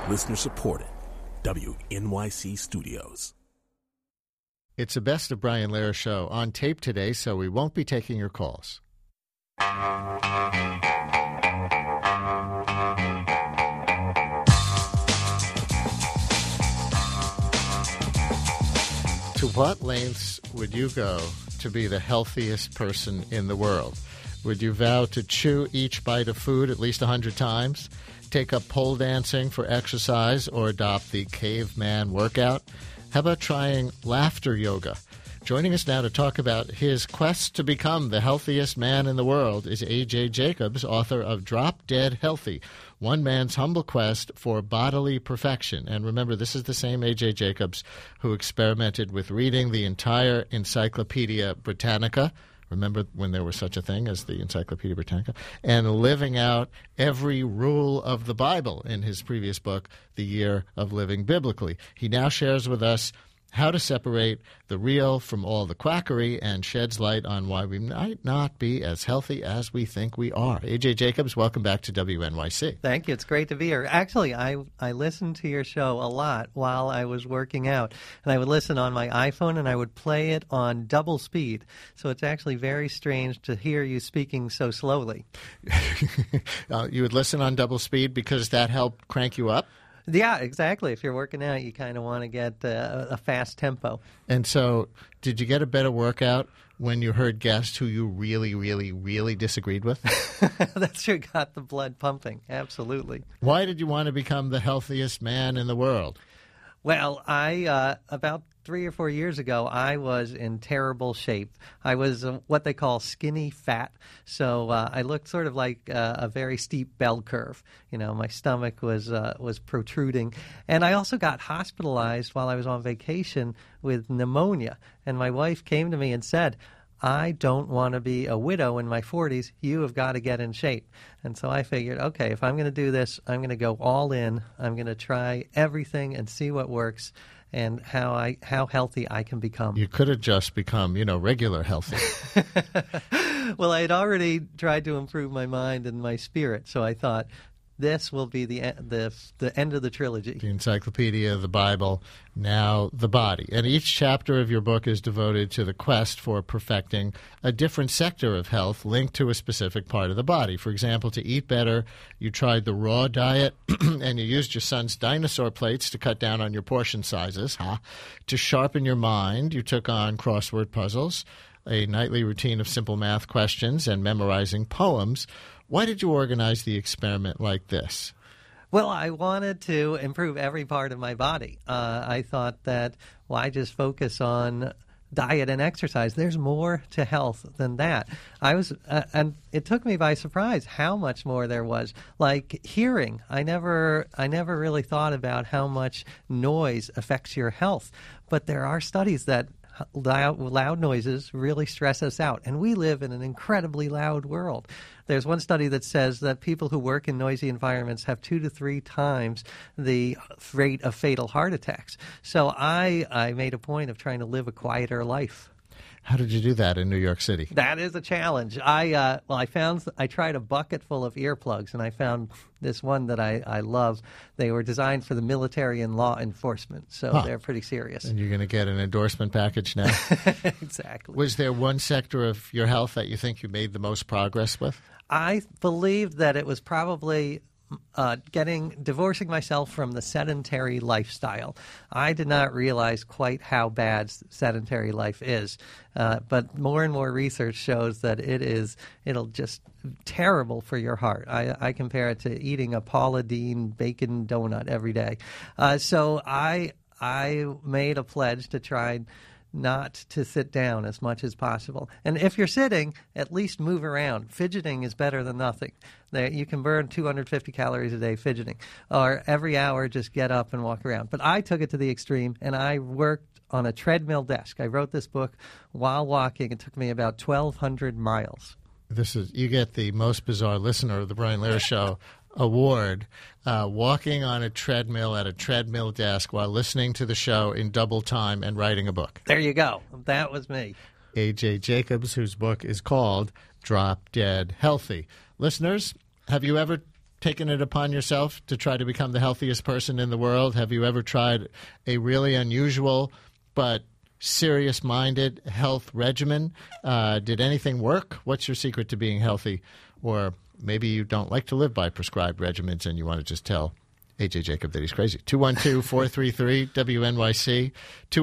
Listener supported. WNYC Studios. It's a Best of Brian Lehrer show on tape today, so we won't be taking your calls. To what lengths would you go to be the healthiest person in the world? Would you vow to chew each bite of food at least 100 times, take up pole dancing for exercise, or adopt the caveman workout? How about trying laughter yoga? Joining us now to talk about his quest to become the healthiest man in the world is A.J. Jacobs, author of Drop Dead Healthy, One Man's Humble Quest for Bodily Perfection. And remember, this is the same A.J. Jacobs who experimented with reading the entire Encyclopedia Britannica. Remember when there was such a thing as the Encyclopedia Britannica? And living out every rule of the Bible in his previous book, The Year of Living Biblically. He now shares with us how to separate the real from all the quackery and sheds light on why we might not be as healthy as we think we are. A.J. Jacobs, welcome back to WNYC. Thank you. It's great to be here. Actually, I listened to your show a lot while I was working out, and I would listen on my iPhone, and I would play it on double speed. So it's actually very strange to hear you speaking so slowly. You would listen on double speed because that helped crank you up? Yeah, exactly. If you're working out, you kind of want to get a fast tempo. And so did you get a better workout when you heard guests who you really, really, really disagreed with? That sure got the blood pumping. Absolutely. Why did you want to become the healthiest man in the world? Well, I about 3 or 4 years ago, I was in terrible shape. I was what they call skinny fat, so I looked sort of like a very steep bell curve. You know, my stomach was protruding, and I also got hospitalized while I was on vacation with pneumonia. And my wife came to me and said, I don't want to be a widow in my 40s. You have got to get in shape. And so I figured, okay, if I'm going to do this, I'm going to go all in. I'm going to try everything and see what works and how healthy I can become. You could have just become, regular healthy. Well, I had already tried to improve my mind and my spirit, so I thought this will be the end of the trilogy. The Encyclopedia, the Bible, now the body. And each chapter of your book is devoted to the quest for perfecting a different sector of health linked to a specific part of the body. For example, to eat better, you tried the raw diet, and you used your son's dinosaur plates to cut down on your portion sizes. To sharpen your mind, you took on crossword puzzles, a nightly routine of simple math questions, and memorizing poems. Why did you organize the experiment like this? Well, I wanted to improve every part of my body. I thought that, why just focus on diet and exercise? There's more to health than that. And it took me by surprise how much more there was. Like hearing, I never really thought about how much noise affects your health. But there are studies that loud noises really stress us out, and we live in an incredibly loud world. There's one study that says that people who work in noisy environments have 2 to 3 times the rate of fatal heart attacks. So I made a point of trying to live a quieter life. How did you do that in New York City? That is a challenge. I tried a bucket full of earplugs, and I found this one that I love. They were designed for the military and law enforcement, so they're pretty serious. And you're going to get an endorsement package now? Exactly. Was there one sector of your health that you think you made the most progress with? I believe that it was probably divorcing myself from the sedentary lifestyle. I did not realize quite how bad sedentary life is, but more and more research shows that it'll just terrible for your heart. I compare it to eating a Paula Deen bacon donut every day. So I made a pledge to try not to sit down as much as possible. And if you're sitting, at least move around. Fidgeting is better than nothing. You can burn 250 calories a day fidgeting. Or every hour, just get up and walk around. But I took it to the extreme, and I worked on a treadmill desk. I wrote this book while walking. It took me about 1,200 miles. You get the most bizarre listener of the Brian Lehrer Show award, walking on a treadmill at a treadmill desk while listening to the show in double time and writing a book. There you go. That was me. A.J. Jacobs, whose book is called Drop Dead Healthy. Listeners, have you ever taken it upon yourself to try to become the healthiest person in the world? Have you ever tried a really unusual but serious-minded health regimen? Did anything work? What's your secret to being healthy? Or maybe you don't like to live by prescribed regimens and you want to just tell A.J. Jacob that he's crazy. 212-433-WNYC,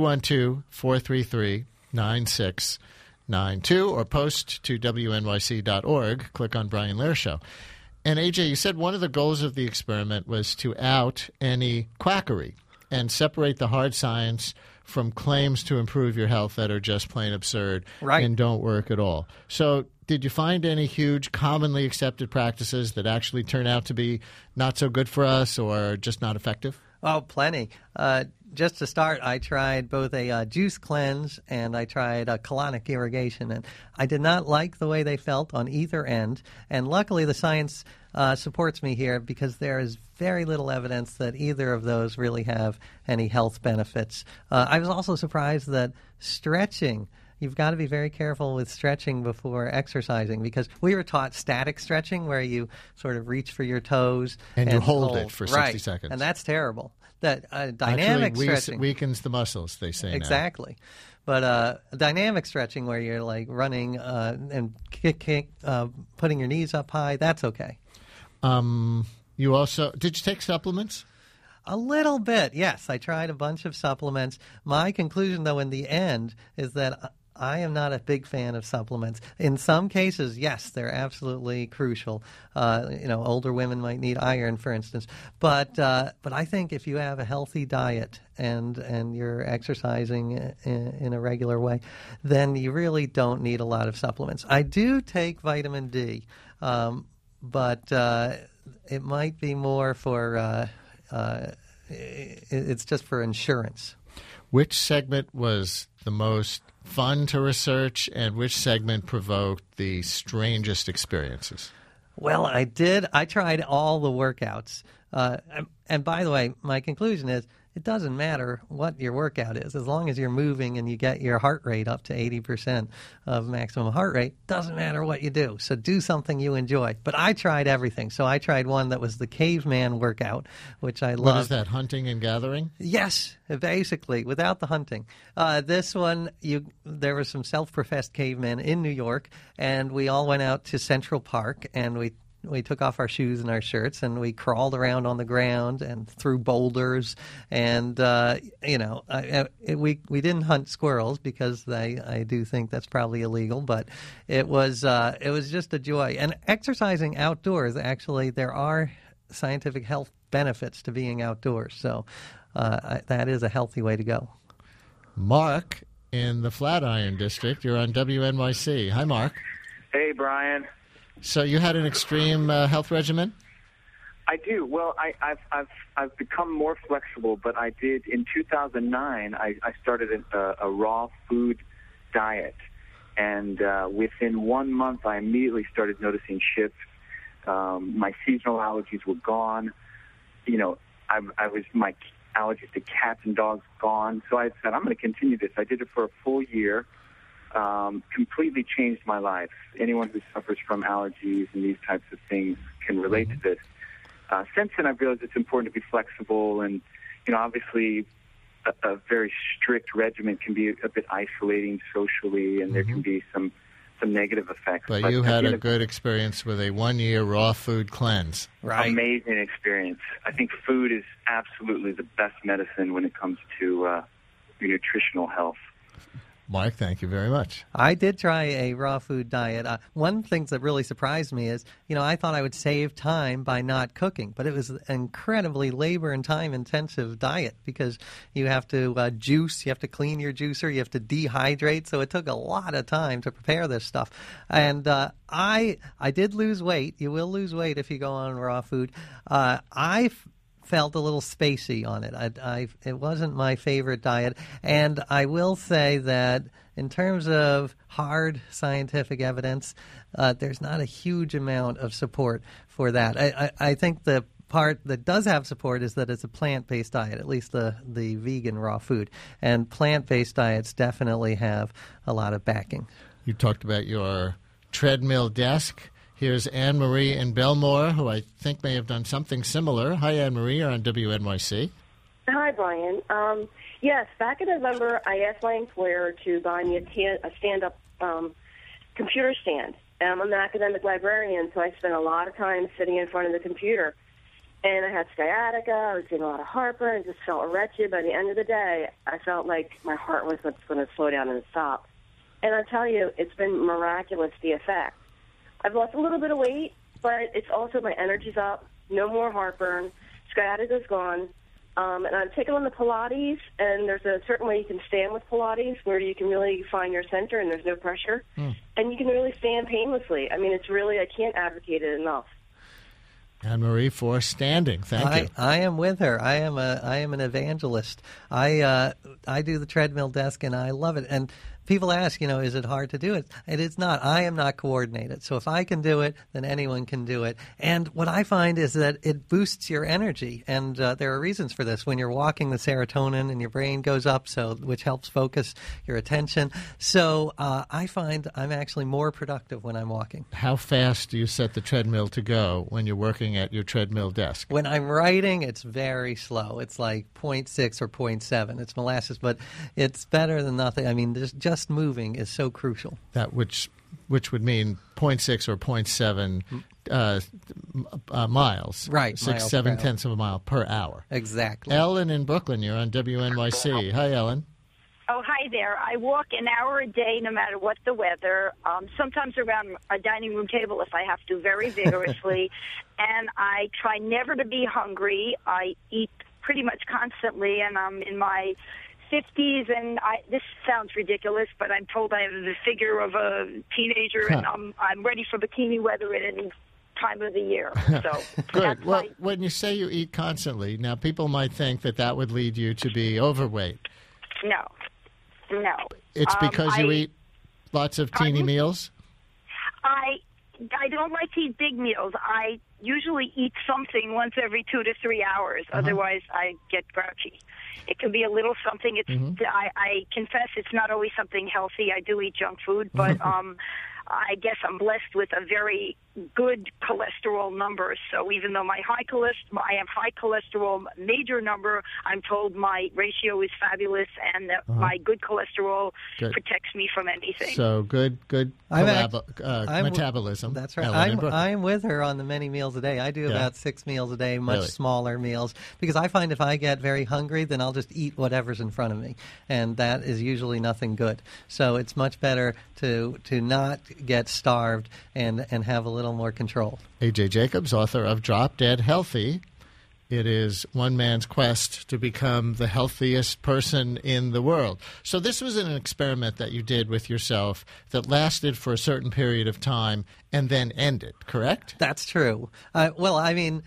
212-433-9692, or post to WNYC.org. Click on Brian Lehrer Show. And, A.J., you said one of the goals of the experiment was to out any quackery and separate the hard science from claims to improve your health that are just plain absurd and don't work at all. So did you find any huge commonly accepted practices that actually turn out to be not so good for us or just not effective? Oh, plenty. Just to start, I tried both a juice cleanse and I tried a colonic irrigation. And I did not like the way they felt on either end. And luckily the science supports me here because there is very little evidence that either of those really have any health benefits. I was also surprised that stretching, you've got to be very careful with stretching before exercising because we were taught static stretching where you sort of reach for your toes. And you hold it for 60 seconds. And that's terrible. That dynamic stretching weakens the muscles, they say exactly. But dynamic stretching where you're like running and putting your knees up high, that's okay. You also – did you take supplements? A little bit, yes. I tried a bunch of supplements. My conclusion, though, in the end is that I am not a big fan of supplements. In some cases, yes, they're absolutely crucial. Older women might need iron, for instance. But I think if you have a healthy diet and you're exercising in a regular way, then you really don't need a lot of supplements. I do take vitamin D, but it might be more for it's just for insurance. Which segment was the most fun to research, and which segment provoked the strangest experiences? Well, I tried all the workouts. And by the way, my conclusion is it doesn't matter what your workout is. As long as you're moving and you get your heart rate up to 80% of maximum heart rate, doesn't matter what you do. So do something you enjoy. But I tried everything. So I tried one that was the caveman workout, which I love. What is that, hunting and gathering? Yes, basically, without the hunting. This one, there were some self-professed cavemen in New York, and we all went out to Central Park, and we took off our shoes and our shirts, and we crawled around on the ground and threw boulders. And, we didn't hunt squirrels because I do think that's probably illegal. But it was just a joy. And exercising outdoors, actually, there are scientific health benefits to being outdoors. So that is a healthy way to go. Mark in the Flatiron District, you're on WNYC. Hi, Mark. Hey, Brian. So you had an extreme health regimen? I do. Well, I've become more flexible, but I did in 2009. I started a raw food diet, and within 1 month, I immediately started noticing shifts. My seasonal allergies were gone. My allergies to cats and dogs gone. So I said, I'm going to continue this. I did it for a full year. Completely changed my life. Anyone who suffers from allergies and these types of things can relate to this. Since then, I've realized it's important to be flexible, and obviously, a very strict regimen can be a bit isolating socially, and there can be some negative effects. But you had a good experience with a 1-year raw food cleanse. Right. Amazing experience. I think food is absolutely the best medicine when it comes to your nutritional health. Mark, thank you very much. I did try a raw food diet. One thing that really surprised me is, I thought I would save time by not cooking, but it was an incredibly labor and time-intensive diet because you have to juice, you have to clean your juicer, you have to dehydrate, so it took a lot of time to prepare this stuff. And I did lose weight. You will lose weight if you go on raw food. I felt a little spacey on it. It wasn't my favorite diet, and I will say that in terms of hard scientific evidence, there's not a huge amount of support for that. I think the part that does have support is that it's a plant-based diet, at least the vegan raw food, and plant-based diets definitely have a lot of backing. You talked about your treadmill desk. Here's Anne-Marie in Belmore, who I think may have done something similar. Hi, Anne-Marie. You're on WNYC. Hi, Brian. Yes, back in November, I asked my employer to buy me a stand-up computer stand. I'm an academic librarian, so I spent a lot of time sitting in front of the computer. And I had sciatica, I was getting a lot of heartburn, just felt wretched. By the end of the day, I felt like my heart was going to slow down and stop. And I tell you, it's been miraculous, the effect. I've lost a little bit of weight, but it's also my energy's up, no more heartburn, sciatica's gone. And I've taken on the Pilates, and there's a certain way you can stand with Pilates where you can really find your center and there's no pressure. And you can really stand painlessly. I mean, it's really, I can't advocate it enough. Anne-Marie for standing. Thank you. I am with her. I am an evangelist. I do the treadmill desk, and I love it. And people ask, is it hard to do it? It is not. I am not coordinated. So if I can do it, then anyone can do it. And what I find is that it boosts your energy. And there are reasons for this. When you're walking, the serotonin in your brain goes up, which helps focus your attention. So I find I'm actually more productive when I'm walking. How fast do you set the treadmill to go when you're working at your treadmill desk? When I'm writing, it's very slow. It's like 0.6 or 0.7. It's molasses, but it's better than nothing. I mean, just moving is so crucial. That which would mean 0.6 or 0.7 miles. Right. 6/7 of a mile per hour. Exactly. Ellen in Brooklyn, you're on WNYC. Hi, Ellen. Oh, hi there. I walk an hour a day no matter what the weather, sometimes around a dining room table if I have to, very vigorously. And I try never to be hungry. I eat pretty much constantly, and I'm in my 50s, and this sounds ridiculous, but I'm told I have the figure of a teenager, and I'm ready for bikini weather at any time of the year. So good. Well, when you say you eat constantly, now people might think that would lead you to be overweight. No. It's because you eat lots of teeny meals? I don't like to eat big meals. I usually eat something once every 2 to 3 hours. Otherwise, I get grouchy. It can be a little something. It's I confess it's not always something healthy. I do eat junk food, but I guess I'm blessed with a very good cholesterol number. So even though I have high cholesterol major number, I'm told my ratio is fabulous, and that my good cholesterol protects me from anything. So good metabolism. That's right. I'm with her on the many meals a day. I do about 6 meals a day, much smaller meals, because I find if I get very hungry, then I'll just eat whatever's in front of me, and that is usually nothing good. So it's much better to not get starved and have a little more control. A.J. Jacobs, author of Drop Dead Healthy. It is one man's quest to become the healthiest person in the world. So this was an experiment that you did with yourself that lasted for a certain period of time and then ended, correct? That's true. It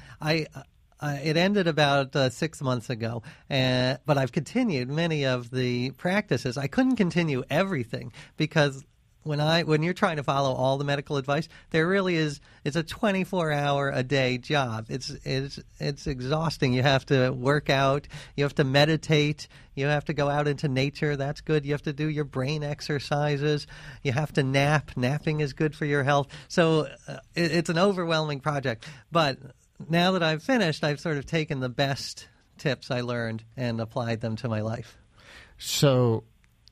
ended about 6 months ago, but I've continued many of the practices. I couldn't continue everything because when you're trying to follow all the medical advice, there really is. It's a 24-hour-a-day job. It's exhausting. You have to work out. You have to meditate. You have to go out into nature. That's good. You have to do your brain exercises. You have to nap. Napping is good for your health. So it's an overwhelming project. But now that I've finished, I've sort of taken the best tips I learned and applied them to my life. So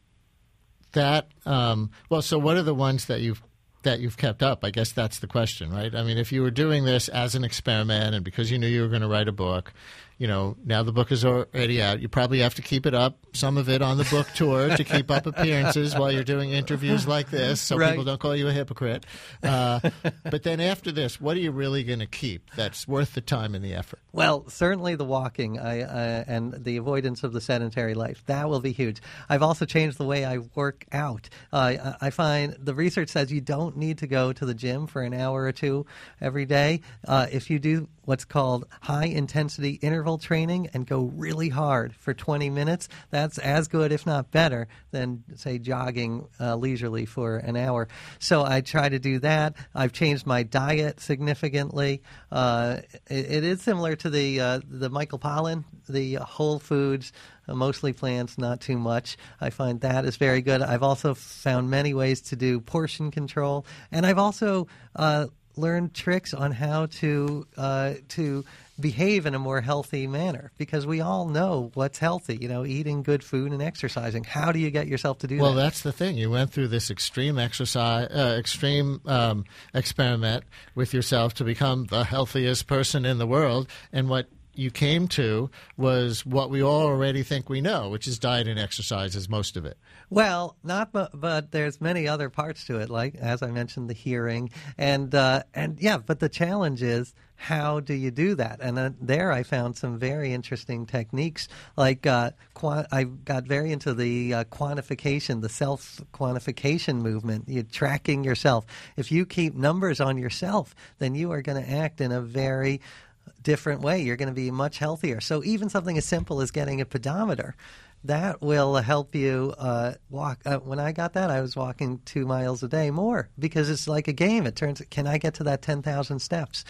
so what are the ones that you've kept up? I guess that's the question, right? I mean, if you were doing this as an experiment and because you knew you were going to write a book, now the book is already out. You probably have to keep it up, some of it on the book tour to keep up appearances while you're doing interviews like this so people don't call you a hypocrite. But then after this, what are you really going to keep that's worth the time and the effort? Well, certainly the walking and the avoidance of the sedentary life. That will be huge. I've also changed the way I work out. I find the research says you don't need to go to the gym for an hour or two every day. If you do what's called high-intensity interval training and go really hard for 20 minutes, that's as good, if not better, than, say, jogging leisurely for an hour. So I try to do that. I've changed my diet significantly. It is similar to the Michael Pollan, the whole foods, mostly plants, not too much. I find that is very good. I've also found many ways to do portion control, and I've also learn tricks on how to behave in a more healthy manner, because we all know what's healthy, eating good food and exercising. How do you get yourself to do that? Well, that's the thing. You went through this extreme experiment with yourself to become the healthiest person in the world, and what you came to was what we all already think we know, which is diet and exercise is most of it. Well, but there's many other parts to it, like, as I mentioned, the hearing, and but the challenge is, how do you do that? And there I found some very interesting techniques, like I got very into the quantification, the self-quantification movement. You're tracking yourself. If you keep numbers on yourself, then you are going to act in a very different way. You're going to be much healthier. So even something as simple as getting a pedometer, that will help you walk. When I got that, I was walking 2 miles a day more, because it's like a game. It turns, can I get to that 10,000 steps?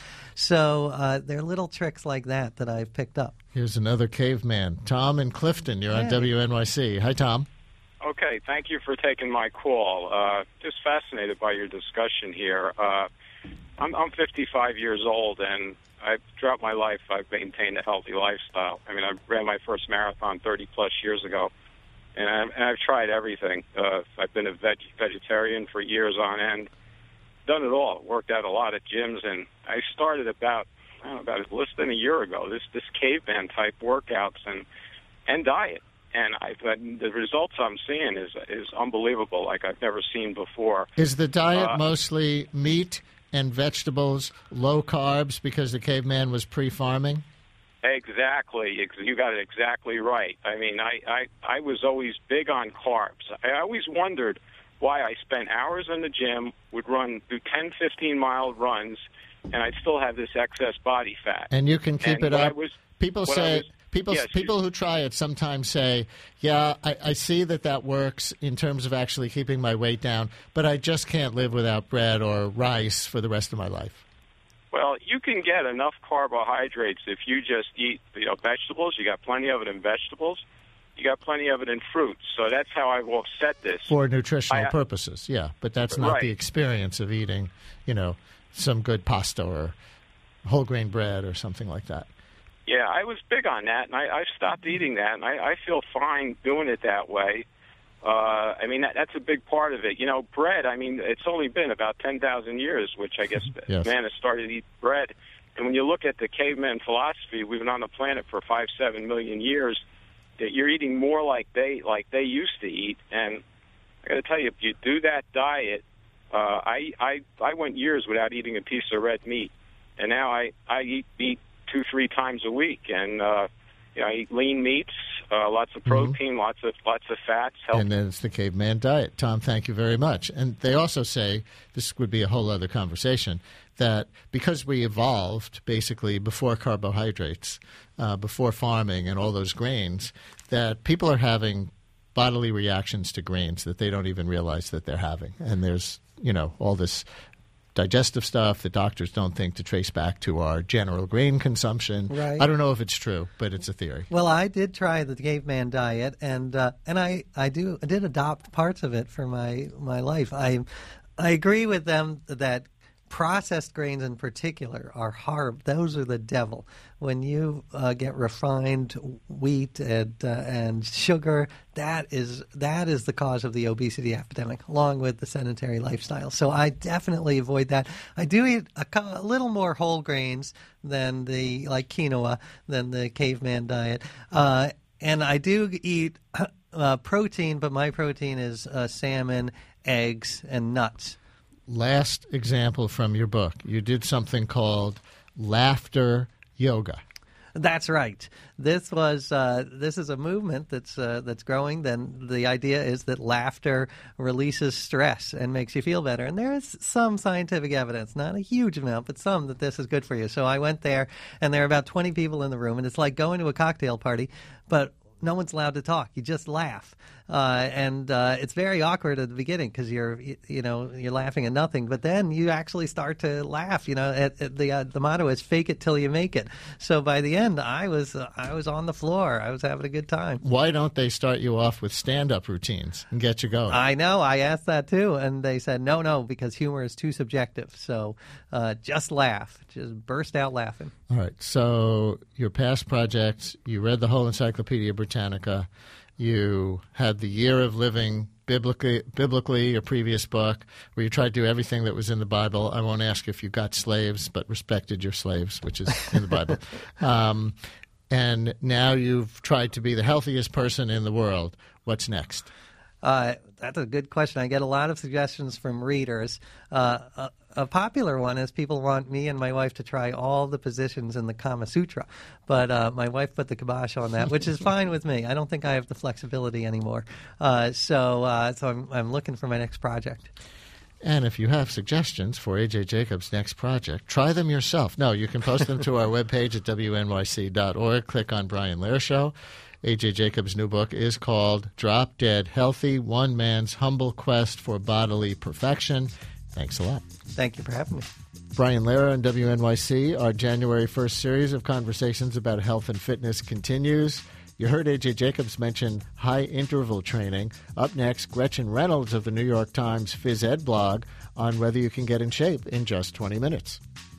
So there are little tricks like that I've picked up. Here's another caveman. Tom in Clifton, you're on WNYC. Hi, Tom. Okay, thank you for taking my call. Just fascinated by your discussion here. I'm 55 years old, and throughout my life, I've maintained a healthy lifestyle. I mean, I ran my first marathon 30-plus years ago, and I've tried everything. I've been a vegetarian for years on end, done it all, worked out a lot at gyms, and I started about less than a year ago, this caveman-type workouts and diet. And the results I'm seeing is unbelievable, like I've never seen before. Is the diet mostly meat and vegetables, low carbs, because the caveman was pre-farming? Exactly. You got it exactly right. I mean, I was always big on carbs. I always wondered why I spent hours in the gym, would do 10, 15-mile runs, and I'd still have this excess body fat. And you can keep it up. People who try it sometimes say, yeah, I see that works in terms of actually keeping my weight down, but I just can't live without bread or rice for the rest of my life. Well, you can get enough carbohydrates if you just eat vegetables. You got plenty of it in vegetables. You got plenty of it in fruits. So that's how I've offset this. For nutritional purposes, yeah. But that's not the experience of eating, some good pasta or whole grain bread or something like that. Yeah, I was big on that, and I stopped eating that, and I feel fine doing it that way. I mean, that's a big part of it. Bread, I mean, it's only been about 10,000 years, which I guess man has started to eat bread. And when you look at the caveman philosophy, we've been on the planet for 5-7 million years, that you're eating more like they used to eat. And I got to tell you, if you do that diet, I went years without eating a piece of red meat, and now I eat meat 2-3 times a week, and I eat lean meats, lots of protein, lots of fats. Healthy. And then it's the caveman diet. Tom, thank you very much. And they also say, this would be a whole other conversation, that because we evolved basically before carbohydrates, before farming and all those grains, that people are having bodily reactions to grains that they don't even realize that they're having. And there's all this digestive stuff that doctors don't think to trace back to our general grain consumption. Right. I don't know if it's true, but it's a theory. Well, I did try the caveman diet, and I did adopt parts of it for my life. I agree with them that processed grains in particular are horrible. Those are the devil. When you get refined wheat and sugar, that is the cause of the obesity epidemic, along with the sedentary lifestyle. So I definitely avoid that. I do eat a little more whole grains than like quinoa, than the caveman diet. And I do eat protein, but my protein is salmon, eggs, and nuts. Last example from your book. You did something called laughter yoga. That's right. This is a movement that's growing. Then the idea is that laughter releases stress and makes you feel better. And there is some scientific evidence, not a huge amount, but some, that this is good for you. So I went there, and there are about 20 people in the room, and it's like going to a cocktail party, but no one's allowed to talk. You just laugh, and it's very awkward at the beginning because you're laughing at nothing. But then you actually start to laugh. The motto is "fake it till you make it." So by the end, I was on the floor. I was having a good time. Why don't they start you off with stand-up routines and get you going? I know. I asked that too, and they said no, because humor is too subjective. So just laugh, just burst out laughing. All right. So your past projects, you read the whole Encyclopedia Britannica. You had the Year of Living biblically, your previous book, where you tried to do everything that was in the Bible. I won't ask if you got slaves, but respected your slaves, which is in the Bible. And now you've tried to be the healthiest person in the world. What's next? That's a good question. I get a lot of suggestions from readers. A popular one is people want me and my wife to try all the positions in the Kama Sutra. But my wife put the kibosh on that, which is fine with me. I don't think I have the flexibility anymore. So I'm looking for my next project. And if you have suggestions for A.J. Jacobs' next project, try them yourself. No, you can post them to our webpage at wnyc.org. Click on Brian Lehrer Show. A.J. Jacobs' new book is called Drop Dead Healthy, One Man's Humble Quest for Bodily Perfection. Thanks a lot. Thank you for having me. Brian Lehrer on WNYC. Our January 1st series of conversations about health and fitness continues. You heard A.J. Jacobs mention high-interval training. Up next, Gretchen Reynolds of the New York Times Phys Ed blog on whether you can get in shape in just 20 minutes.